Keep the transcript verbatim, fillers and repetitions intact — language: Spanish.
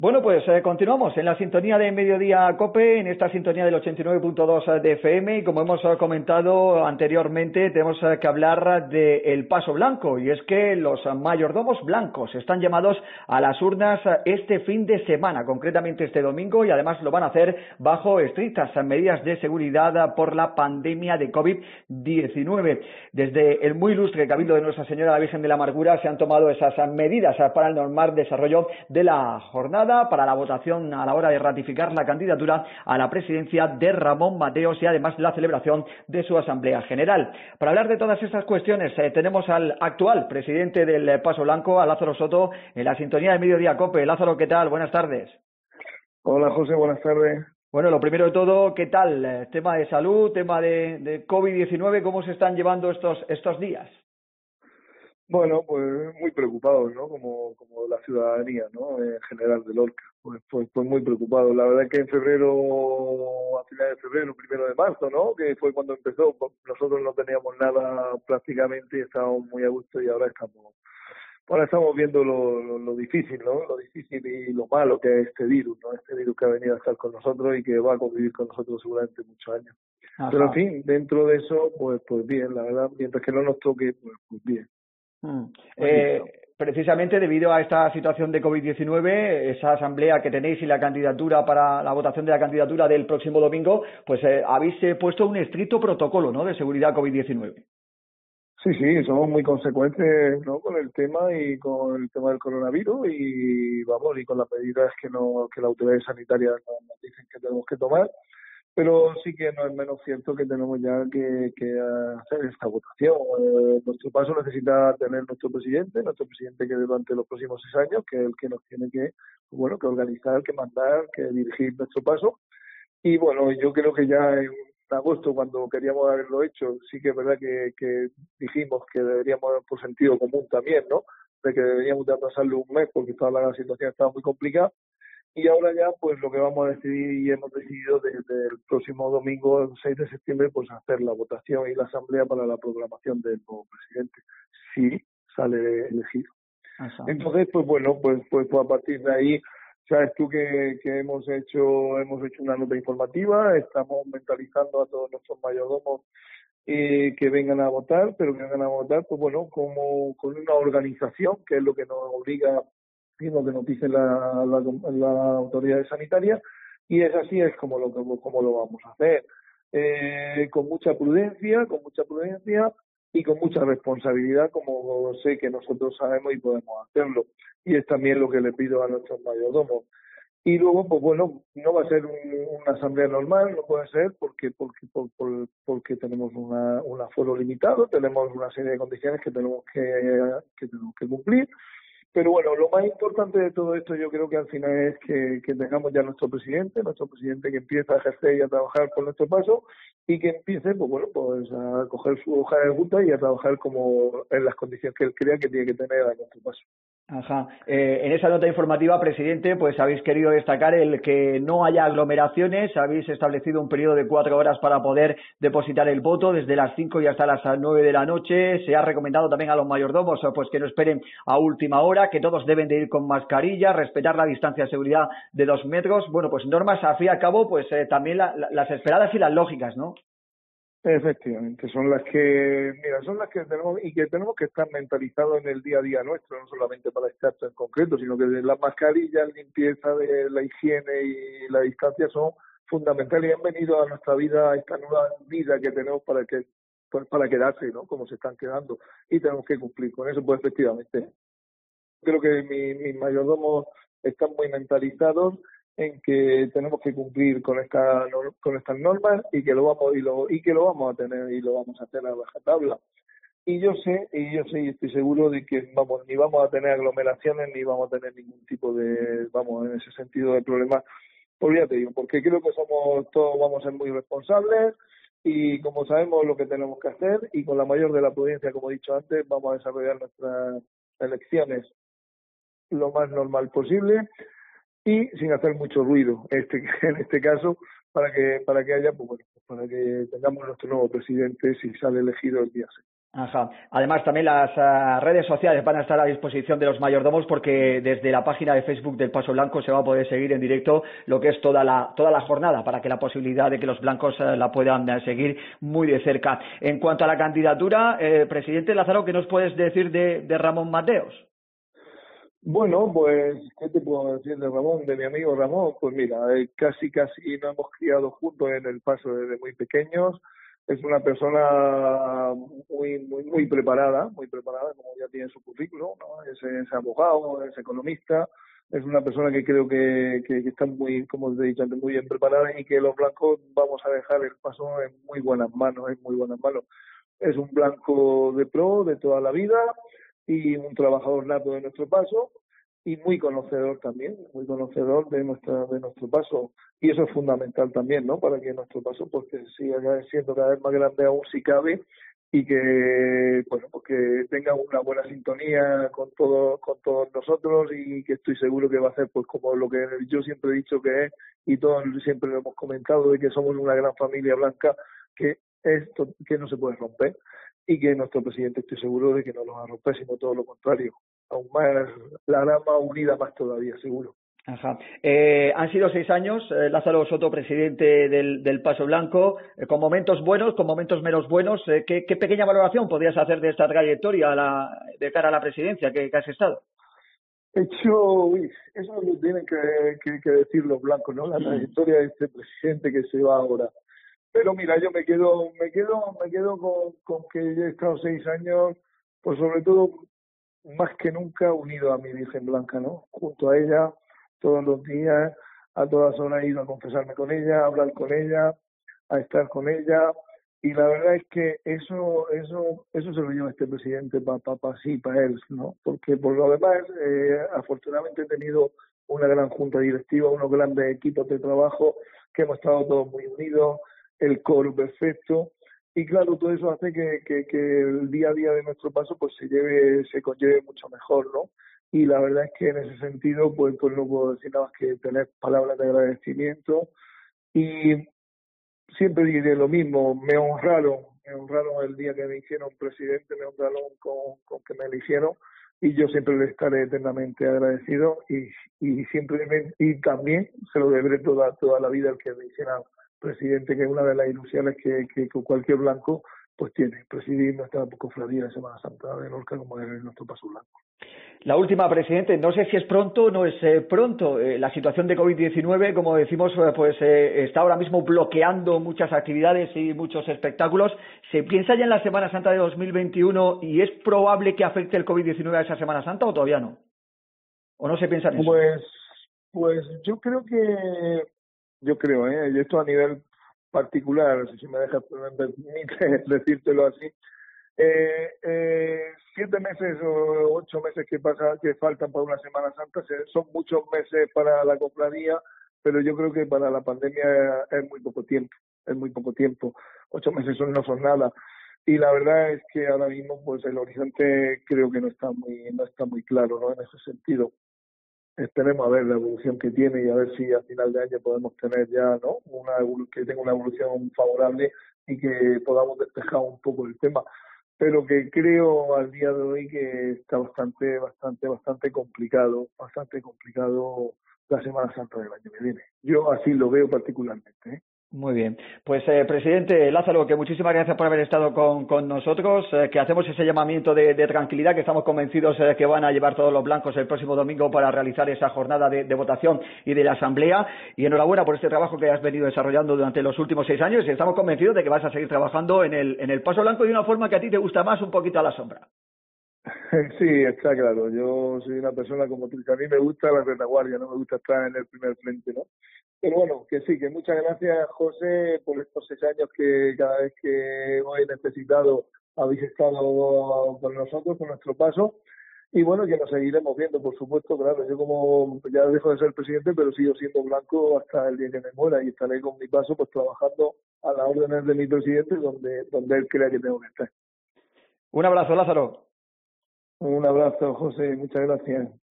Bueno, pues eh, continuamos en la sintonía de Mediodía COPE, en esta sintonía del ochenta y nueve punto dos de F M, y como hemos eh, comentado anteriormente, tenemos eh, que hablar del paso blanco, y es que los mayordomos blancos están llamados a las urnas este fin de semana, concretamente este domingo, y además lo van a hacer bajo estrictas medidas de seguridad por la pandemia de COVID diecinueve. Desde el muy ilustre Cabildo de Nuestra Señora la Virgen de la Amargura se han tomado esas medidas para el normal desarrollo de la jornada, para la votación a la hora de ratificar la candidatura a la presidencia de Ramón Mateos y además la celebración de su Asamblea General. Para hablar de todas estas cuestiones eh, tenemos al actual presidente del Paso Blanco, a Lázaro Soto, en la sintonía de Mediodía COPE. Lázaro, ¿qué tal? Buenas tardes. Hola José, buenas tardes. Bueno, lo primero de todo, ¿qué tal? Eh, tema de salud, tema de, de COVID diecinueve, ¿cómo se están llevando estos, estos días? Bueno, pues muy preocupados, ¿no? Como, como la ciudadanía, ¿no? En general de Lorca. Pues, pues, pues muy preocupados. La verdad es que en febrero, a finales de febrero, primero de marzo, ¿no? Que fue cuando empezó, pues nosotros no teníamos nada prácticamente y estábamos muy a gusto y ahora estamos, ahora estamos viendo lo, lo, lo difícil, ¿no? Lo difícil y lo malo que es este virus, ¿no? Este virus que ha venido a estar con nosotros y que va a convivir con nosotros seguramente muchos años. Ajá. Pero en fin, dentro de eso, pues, pues bien, la verdad, mientras que no nos toque, pues, pues bien. Mm. Eh, precisamente debido a esta situación de COVID diecinueve, esa asamblea que tenéis y la candidatura para la votación de la candidatura del próximo domingo, pues eh, habéis eh, puesto un estricto protocolo, ¿no?, de seguridad COVID diecinueve. Sí, sí, somos muy consecuentes, ¿no?, con el tema y con el tema del coronavirus y vamos, y con las medidas que no, que las autoridades sanitarias nos dicen que tenemos que tomar. Pero sí que no es menos cierto que tenemos ya que, que hacer esta votación. Eh, nuestro paso necesita tener nuestro presidente, nuestro presidente que durante los próximos seis años, que es el que nos tiene que, bueno, que organizar, que mandar, que dirigir nuestro paso. Y bueno, yo creo que ya en agosto, cuando queríamos haberlo hecho, sí que es verdad que, que dijimos que deberíamos, por sentido común también, ¿no?, de que deberíamos de atrasarlo un mes porque toda la situación estaba muy complicada. Y ahora ya, pues lo que vamos a decidir y hemos decidido desde el próximo domingo, seis de septiembre, pues hacer la votación y la asamblea para la proclamación del nuevo presidente, si sale elegido. Ajá. Entonces, pues bueno, pues, pues, pues a partir de ahí, sabes tú que, que hemos hecho hemos hecho una nota informativa, estamos mentalizando a todos nuestros mayordomos eh, que vengan a votar, pero que vengan a votar, pues bueno, como con una organización, que es lo que nos obliga, lo que nos dice la, la, la autoridad sanitaria, y es así es como lo, como, como lo vamos a hacer, eh, con mucha prudencia, con mucha prudencia y con mucha responsabilidad, como sé que nosotros sabemos y podemos hacerlo, y es también lo que le pido a nuestros mayordomos. Y luego, pues bueno, no va a ser un, una asamblea normal, no puede ser porque porque por, por, porque tenemos una, un aforo limitado, tenemos una serie de condiciones que tenemos que, que tenemos que cumplir. Pero bueno, lo más importante de todo esto yo creo que al final es que, que tengamos ya nuestro presidente, nuestro presidente que empieza a ejercer y a trabajar por nuestro paso y que empiece, pues bueno, pues a coger su hoja de ruta y a trabajar como en las condiciones que él crea que tiene que tener a nuestro paso. Ajá. Eh, en esa nota informativa, presidente, pues habéis querido destacar el que no haya aglomeraciones, habéis establecido un periodo de cuatro horas para poder depositar el voto, desde las cinco y hasta las nueve de la noche. Se ha recomendado también a los mayordomos pues que no esperen a última hora, que todos deben de ir con mascarilla, respetar la distancia de seguridad de dos metros. Bueno, pues normas, al fin y al cabo, pues eh, también la, la, las esperadas y las lógicas, ¿no? Efectivamente, son las que, mira, son las que tenemos y que tenemos que estar mentalizados en el día a día nuestro, no solamente para este acto en concreto, sino que las mascarillas, limpieza, de la higiene y la distancia son fundamentales y han venido a nuestra vida, a esta nueva vida que tenemos para que pues para quedarse, ¿no?, como se están quedando, y tenemos que cumplir con eso, pues efectivamente. Creo que mi, mis mayordomos están muy mentalizados en que tenemos que cumplir con esta con estas normas y que lo vamos y lo y que lo vamos a tener y lo vamos a hacer a rajatabla. Y yo sé y yo sé y estoy seguro de que vamos ni vamos a tener aglomeraciones ni vamos a tener ningún tipo de vamos en ese sentido de problemas. Pues ya te digo, porque creo que somos todos vamos a ser muy responsables y como sabemos lo que tenemos que hacer y con la mayor de la prudencia, como he dicho antes, vamos a desarrollar nuestras elecciones lo más normal posible y sin hacer mucho ruido este en este caso para que para que haya pues bueno para que tengamos nuestro nuevo presidente si sale elegido el día seis. Ajá. Además, también las uh, redes sociales van a estar a disposición de los mayordomos porque desde la página de Facebook del Paso Blanco se va a poder seguir en directo lo que es toda la toda la jornada para que la posibilidad de que los blancos uh, la puedan uh, seguir muy de cerca. En cuanto a la candidatura, eh, presidente Lázaro, ¿qué nos puedes decir de, de Ramón Mateos? Bueno, pues, ¿qué te puedo decir de Ramón, de mi amigo Ramón? Pues mira, eh, casi casi nos hemos criado juntos en el Paso desde muy pequeños. Es una persona muy muy muy preparada, muy preparada, como ya tiene su currículum, ¿no? Es, es abogado, es economista, es una persona que creo que, que, que está muy, como os he dicho antes, muy bien preparada y que los blancos vamos a dejar el Paso en muy buenas manos, en muy buenas manos. Es un blanco de pro de toda la vida y un trabajador nato de nuestro Paso y muy conocedor también, muy conocedor de nuestra de nuestro Paso, y eso es fundamental también, ¿no? Para que nuestro Paso pues que siga siendo cada vez más grande aún si cabe y que bueno pues que tenga una buena sintonía con todos con todos nosotros y que estoy seguro que va a ser pues como lo que yo siempre he dicho que es y todos siempre lo hemos comentado de que somos una gran familia blanca que esto que no se puede romper y que nuestro presidente estoy seguro de que no lo va a romper, sino todo lo contrario, aún más, la hará más unida más todavía, seguro. Ajá. Eh, han sido seis años, eh, Lázaro Soto, presidente del, del Paso Blanco, eh, con momentos buenos, con momentos menos buenos. Eh, ¿qué, ¿Qué pequeña valoración podrías hacer de esta trayectoria a la, de cara a la presidencia que, que has estado? He hecho, uy, eso lo tienen que, que, que decir los blancos, ¿no? La trayectoria de este presidente que se va ahora. Pero mira, yo me quedo, me quedo, me quedo con, con que he estado seis años, pues sobre todo más que nunca unido a mi Virgen Blanca, ¿no? Junto a ella, todos los días, a todas horas he ido a confesarme con ella, a hablar con ella, a estar con ella, y la verdad es que eso, eso, eso se lo lleva este presidente para pa, pa, sí, para él, ¿no? Porque por lo demás, eh, afortunadamente he tenido una gran junta directiva, unos grandes equipos de trabajo, que hemos estado todos muy unidos, el coro perfecto, y claro, todo eso hace que, que, que el día a día de nuestro Paso pues se lleve, se conlleve mucho mejor, ¿no? Y la verdad es que en ese sentido pues, pues no puedo decir nada más que tener palabras de agradecimiento y siempre diré lo mismo, me honraron, me honraron el día que me hicieron presidente, me honraron con, con que me eligieron y yo siempre le estaré eternamente agradecido y, y siempre me, y también se lo deberé toda, toda la vida al que me hiciera presidente, que es una de las ilusiones que, que, que cualquier blanco pues tiene, presidir nuestra cofradía de Semana Santa de Lorca como es nuestro Paso Blanco. La última, presidente, no sé si es pronto o no es eh, pronto. Eh, la situación de COVID diecinueve, como decimos, eh, pues eh, está ahora mismo bloqueando muchas actividades y muchos espectáculos. ¿Se piensa ya en la Semana Santa de dos mil veintiuno y es probable que afecte el COVID diecinueve a esa Semana Santa o todavía no? ¿O no se piensa en eso? Pues, pues yo creo que, yo creo, ¿eh? Y esto a nivel particular, si me dejas decírtelo así, Eh, eh, siete meses o ocho meses que pasa que faltan para una Semana Santa son muchos meses para la cofradía, pero yo creo que para la pandemia es muy poco tiempo, es muy poco tiempo. Ocho meses son, no son nada. Y la verdad es que ahora mismo pues el horizonte creo que no está muy no está muy claro, ¿no? En ese sentido. Esperemos a ver la evolución que tiene y a ver si a final de año podemos tener ya, ¿no? Una que tenga una evolución favorable y que podamos despejar un poco el tema. Pero que creo al día de hoy que está bastante, bastante, bastante complicado, bastante complicado la Semana Santa del año que viene. Yo así lo veo particularmente, ¿eh? Muy bien. Pues, eh, presidente Lázaro, que muchísimas gracias por haber estado con, con nosotros, eh, que hacemos ese llamamiento de, de tranquilidad, que estamos convencidos eh, que van a llevar todos los blancos el próximo domingo para realizar esa jornada de, de votación y de la asamblea. Y enhorabuena por este trabajo que has venido desarrollando durante los últimos seis años y estamos convencidos de que vas a seguir trabajando en el, en el Paso Blanco de una forma que a ti te gusta más, un poquito a la sombra. Sí, está claro. Yo soy una persona como tú. A mí me gusta la retaguardia, no me gusta estar en el primer frente, ¿no? Pero bueno, que sí, que muchas gracias, José, por estos seis años que cada vez que os he necesitado habéis estado con nosotros, con nuestro Paso. Y bueno, que nos seguiremos viendo, por supuesto, claro. Yo como ya dejo de ser presidente, pero sigo siendo blanco hasta el día que me muera y estaré con mi Paso pues trabajando a las órdenes de mi presidente donde, donde él crea que tengo que estar. Un abrazo, Lázaro. Un abrazo, José, muchas gracias.